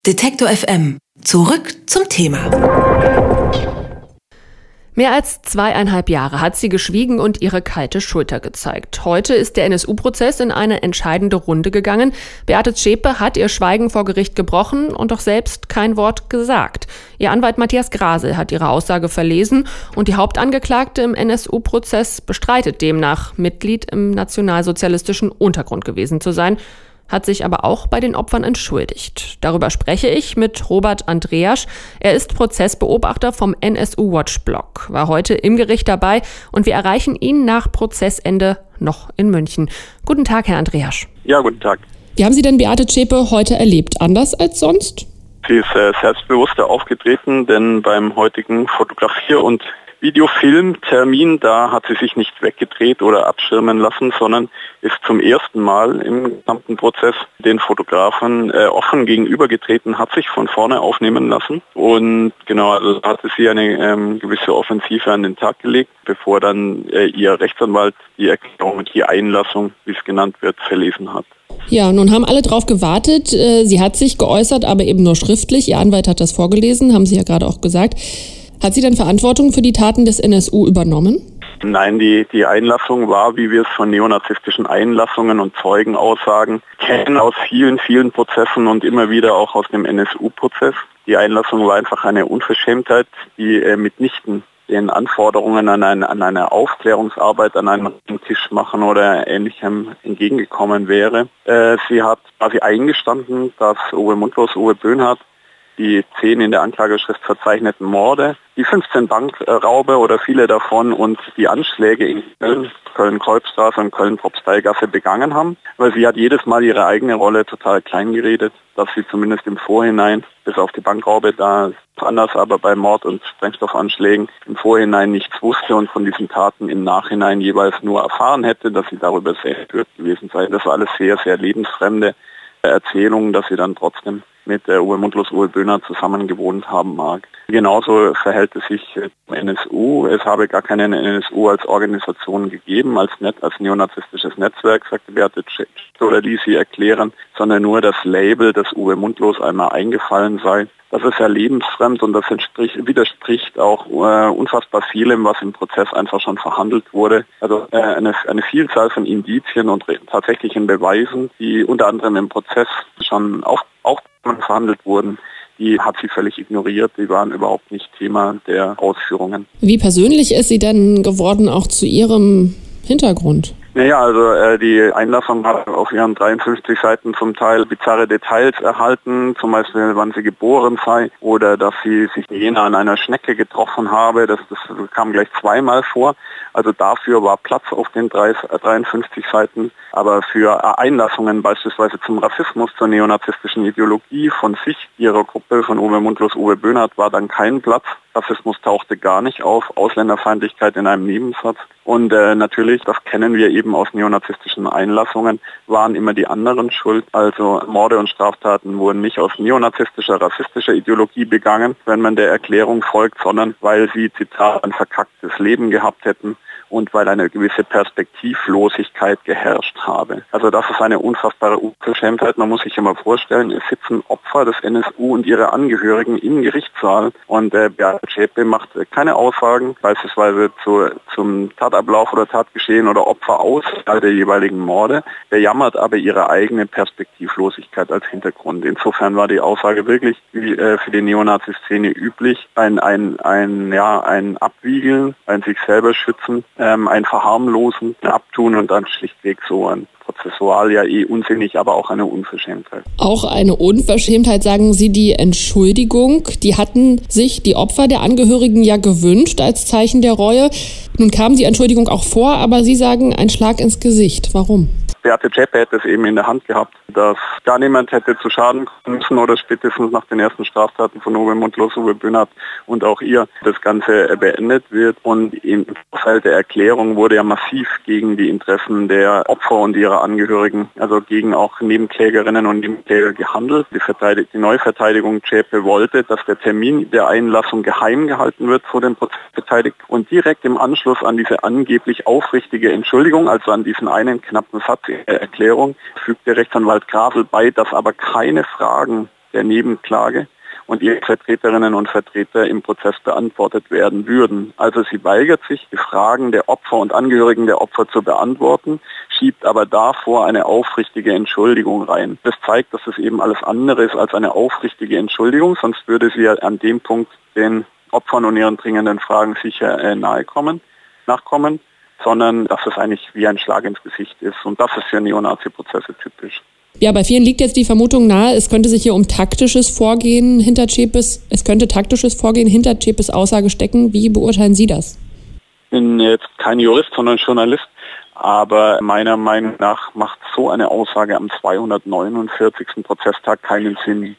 Detektor FM. Zurück zum Thema. Mehr als 2,5 Jahre hat sie geschwiegen und ihre kalte Schulter gezeigt. Heute ist der NSU-Prozess in eine entscheidende Runde gegangen. Beate Zschäpe hat ihr Schweigen vor Gericht gebrochen und doch selbst kein Wort gesagt. Ihr Anwalt Matthias Grasel hat ihre Aussage verlesen und die Hauptangeklagte im NSU-Prozess bestreitet demnach, Mitglied im nationalsozialistischen Untergrund gewesen zu sein, hat sich aber auch bei den Opfern entschuldigt. Darüber spreche ich mit Robert Andreasch. Er ist Prozessbeobachter vom NSU-Watch-Blog, war heute im Gericht dabei und wir erreichen ihn nach Prozessende noch in München. Guten Tag, Herr Andreasch. Ja, guten Tag. Wie haben Sie denn Beate Zschäpe heute erlebt? Anders als sonst? Sie ist selbstbewusster aufgetreten, denn beim heutigen Fotografier- und Videofilmtermin, da hat sie sich nicht weggedreht oder abschirmen lassen, sondern ist zum ersten Mal im gesamten Prozess den Fotografen offen gegenübergetreten, hat sich von vorne aufnehmen lassen und genau, also hatte sie eine gewisse Offensive an den Tag gelegt, bevor dann ihr Rechtsanwalt die Erklärung und die Einlassung, wie es genannt wird, verlesen hat. Ja, nun haben alle drauf gewartet. Sie hat sich geäußert, aber eben nur schriftlich. Ihr Anwalt hat das vorgelesen, haben Sie ja gerade auch gesagt. Hat sie denn Verantwortung für die Taten des NSU übernommen? Nein, die Einlassung war, wie wir es von neonazistischen Einlassungen und Zeugenaussagen kennen, aus vielen, vielen Prozessen und immer wieder auch aus dem NSU-Prozess. Die Einlassung war einfach eine Unverschämtheit, die mitnichten den Anforderungen an eine Aufklärungsarbeit an einem Tisch machen oder Ähnlichem entgegengekommen wäre. Sie hat quasi eingestanden, dass Uwe Mundlos, Uwe Böhnhardt, die 10 in der Anklageschrift verzeichneten Morde, die 15 Bankraube oder viele davon und die Anschläge in Köln-Kolbstraße und Köln-Propsteigasse begangen haben. Weil sie hat jedes Mal ihre eigene Rolle total klein geredet, dass sie zumindest im Vorhinein, bis auf die Bankraube, da ist anders, aber bei Mord- und Sprengstoffanschlägen im Vorhinein nichts wusste und von diesen Taten im Nachhinein jeweils nur erfahren hätte, dass sie darüber sehr empört gewesen sei. Das war alles sehr, sehr lebensfremde Erzählungen, dass sie dann trotzdem mit Uwe Mundlos, Uwe Böhnhardt zusammen gewohnt haben mag. Genauso verhält es sich zum NSU. Es habe gar keinen NSU als Organisation gegeben, als neonazistisches Netzwerk, sagte Beate Zschäpe, oder ließ sie erklären, sondern nur das Label, das Uwe Mundlos einmal eingefallen sei. Das ist ja lebensfremd und das widerspricht auch unfassbar vielem, was im Prozess einfach schon verhandelt wurde. Also eine Vielzahl von Indizien und tatsächlichen Beweisen, die unter anderem im Prozess schon auch verhandelt wurden, die hat sie völlig ignoriert. Die waren überhaupt nicht Thema der Ausführungen. Wie persönlich ist sie denn geworden, auch zu ihrem Hintergrund? Naja, also die Einlassung hat auf ihren 53 Seiten zum Teil bizarre Details erhalten, zum Beispiel wann sie geboren sei oder dass sie sich in Jena an einer Schnecke getroffen habe. Das kam gleich zweimal vor. Also dafür war Platz auf den 53 Seiten. Aber für Einlassungen beispielsweise zum Rassismus, zur neonazistischen Ideologie von sich, ihrer Gruppe, von Uwe Mundlos, Uwe Böhnhardt, war dann kein Platz. Rassismus tauchte gar nicht auf, Ausländerfeindlichkeit in einem Nebensatz. Und natürlich, das kennen wir eben aus neonazistischen Einlassungen, waren immer die anderen schuld. Also Morde und Straftaten wurden nicht aus neonazistischer, rassistischer Ideologie begangen, wenn man der Erklärung folgt, sondern weil sie, Zitat, ein verkacktes Leben gehabt hätten und weil eine gewisse Perspektivlosigkeit geherrscht habe. Also das ist eine unfassbare Unverschämtheit. Man muss sich immer vorstellen, es sitzen Opfer des NSU und ihre Angehörigen im Gerichtssaal und Beate Zschäpe macht keine Aussagen, beispielsweise zum Tatablauf oder Tatgeschehen oder Opfer aus der jeweiligen Morde, bejammert aber ihre eigene Perspektivlosigkeit als Hintergrund. Insofern war die Aussage wirklich, wie für die Neonazi-Szene üblich, ein Abwiegeln, ein sich selber schützen, ein Verharmlosen, ein Abtun und dann schlichtweg so ein prozessual ja unsinnig, aber auch eine Unverschämtheit. Auch eine Unverschämtheit, sagen Sie, die Entschuldigung. Die hatten sich die Opfer der Angehörigen ja gewünscht als Zeichen der Reue. Nun kam die Entschuldigung auch vor, aber Sie sagen, ein Schlag ins Gesicht. Warum? Beate Zschäpe hätte es eben in der Hand gehabt, dass gar niemand hätte zu Schaden kommen müssen oder spätestens nach den ersten Straftaten von Uwe Mundlos, Uwe Böhnhardt und auch ihr das Ganze beendet wird. Und im Vorfeld der Erklärung wurde ja massiv gegen die Interessen der Opfer und ihrer Angehörigen, also gegen auch Nebenklägerinnen und Nebenkläger gehandelt. Die Neuverteidigung Zschäpe wollte, dass der Termin der Einlassung geheim gehalten wird vor den Prozessbeteiligten und direkt im Anschluss an diese angeblich aufrichtige Entschuldigung, also an diesen einen knappen Satz Erklärung, fügt der Rechtsanwalt Grasel bei, dass aber keine Fragen der Nebenklage und ihre Vertreterinnen und Vertreter im Prozess beantwortet werden würden. Also sie weigert sich, die Fragen der Opfer und Angehörigen der Opfer zu beantworten, schiebt aber davor eine aufrichtige Entschuldigung rein. Das zeigt, dass es eben alles andere ist als eine aufrichtige Entschuldigung, sonst würde sie ja an dem Punkt den Opfern und ihren dringenden Fragen sicher nachkommen, sondern dass es eigentlich wie ein Schlag ins Gesicht ist. Und das ist für Neonazi-Prozesse typisch. Ja, bei vielen liegt jetzt die Vermutung nahe, es könnte sich hier um taktisches Vorgehen hinter Zschäpes Aussage stecken. Wie beurteilen Sie das? Ich bin jetzt kein Jurist, sondern Journalist. Aber meiner Meinung nach macht so eine Aussage am 249. Prozesstag keinen Sinn.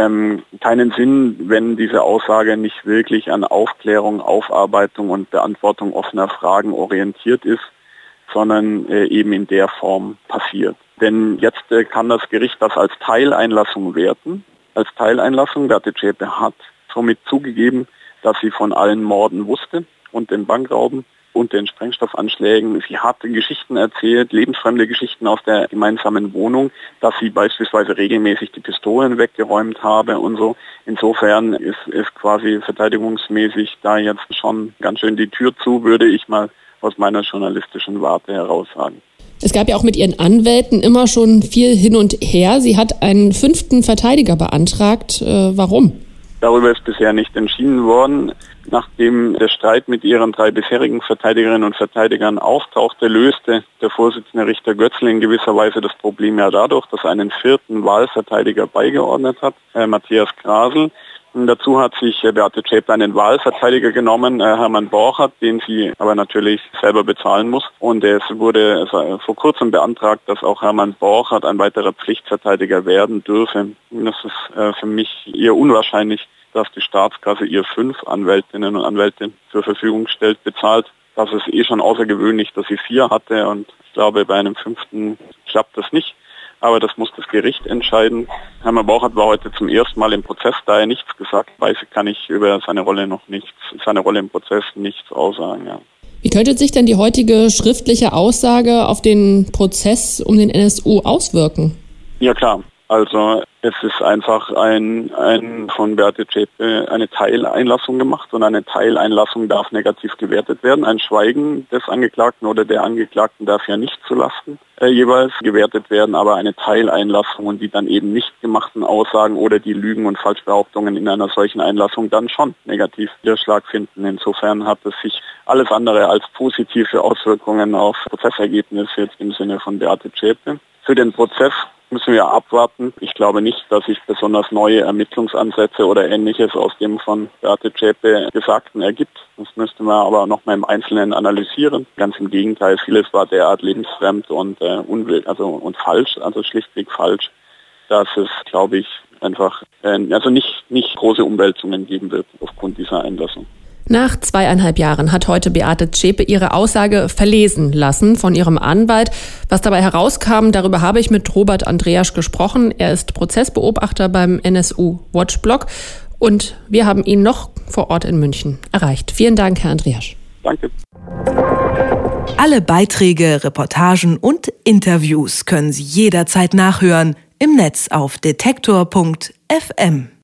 Wenn diese Aussage nicht wirklich an Aufklärung, Aufarbeitung und Beantwortung offener Fragen orientiert ist, sondern eben in der Form passiert. Denn jetzt kann das Gericht das als Teileinlassung werten. Als Teileinlassung, Beate Zschäpe hat somit zugegeben, dass sie von allen Morden wusste und den Bankrauben und den Sprengstoffanschlägen. Sie hat Geschichten erzählt, lebensfremde Geschichten aus der gemeinsamen Wohnung, dass sie beispielsweise regelmäßig die Pistolen weggeräumt habe und so. Insofern ist quasi verteidigungsmäßig da jetzt schon ganz schön die Tür zu, würde ich mal aus meiner journalistischen Warte heraus sagen. Es gab ja auch mit ihren Anwälten immer schon viel hin und her. Sie hat einen 5. Verteidiger beantragt. Warum? Darüber ist bisher nicht entschieden worden. Nachdem der Streit mit ihren 3 bisherigen Verteidigerinnen und Verteidigern auftauchte, löste der Vorsitzende Richter Götzl in gewisser Weise das Problem ja dadurch, dass er einen 4. Wahlverteidiger beigeordnet hat, Matthias Grasel. Und dazu hat sich Beate Zschäpe einen Wahlverteidiger genommen, Hermann Borchardt, den sie aber natürlich selber bezahlen muss. Und es wurde vor kurzem beantragt, dass auch Hermann Borchardt ein weiterer Pflichtverteidiger werden dürfe. Und das ist für mich eher unwahrscheinlich, dass die Staatskasse ihr 5 Anwältinnen und Anwälte zur Verfügung stellt, bezahlt. Das ist schon außergewöhnlich, dass sie 4 hatte und ich glaube, bei einem 5. klappt das nicht. Aber das muss das Gericht entscheiden. Hermann Borchardt war heute zum ersten Mal im Prozess, da er nichts gesagt weiß, kann ich über seine Rolle im Prozess nichts aussagen. Ja. Wie könnte sich denn die heutige schriftliche Aussage auf den Prozess um den NSU auswirken? Ja klar, also es ist einfach von Beate Zschäpe eine Teileinlassung gemacht und eine Teileinlassung darf negativ gewertet werden. Ein Schweigen des Angeklagten oder der Angeklagten darf ja nicht zulasten jeweils gewertet werden, aber eine Teileinlassung und die dann eben nicht gemachten Aussagen oder die Lügen und Falschbehauptungen in einer solchen Einlassung dann schon negativ Niederschlag finden. Insofern hat es sich alles andere als positive Auswirkungen auf Prozessergebnisse jetzt im Sinne von Beate Zschäpe. Für den Prozess müssen wir abwarten. Ich glaube nicht, dass sich besonders neue Ermittlungsansätze oder Ähnliches aus dem von Beate Zschäpe Gesagten ergibt. Das müsste man aber noch mal im Einzelnen analysieren. Ganz im Gegenteil, vieles war derart lebensfremd und und falsch, also schlichtweg falsch, dass es, glaube ich, einfach nicht große Umwälzungen geben wird aufgrund dieser Einlassung. Nach 2,5 Jahren hat heute Beate Zschäpe ihre Aussage verlesen lassen von ihrem Anwalt. Was dabei herauskam, darüber habe ich mit Robert Andreasch gesprochen. Er ist Prozessbeobachter beim NSU Watchblog und wir haben ihn noch vor Ort in München erreicht. Vielen Dank, Herr Andreasch. Danke. Alle Beiträge, Reportagen und Interviews können Sie jederzeit nachhören im Netz auf detektor.fm.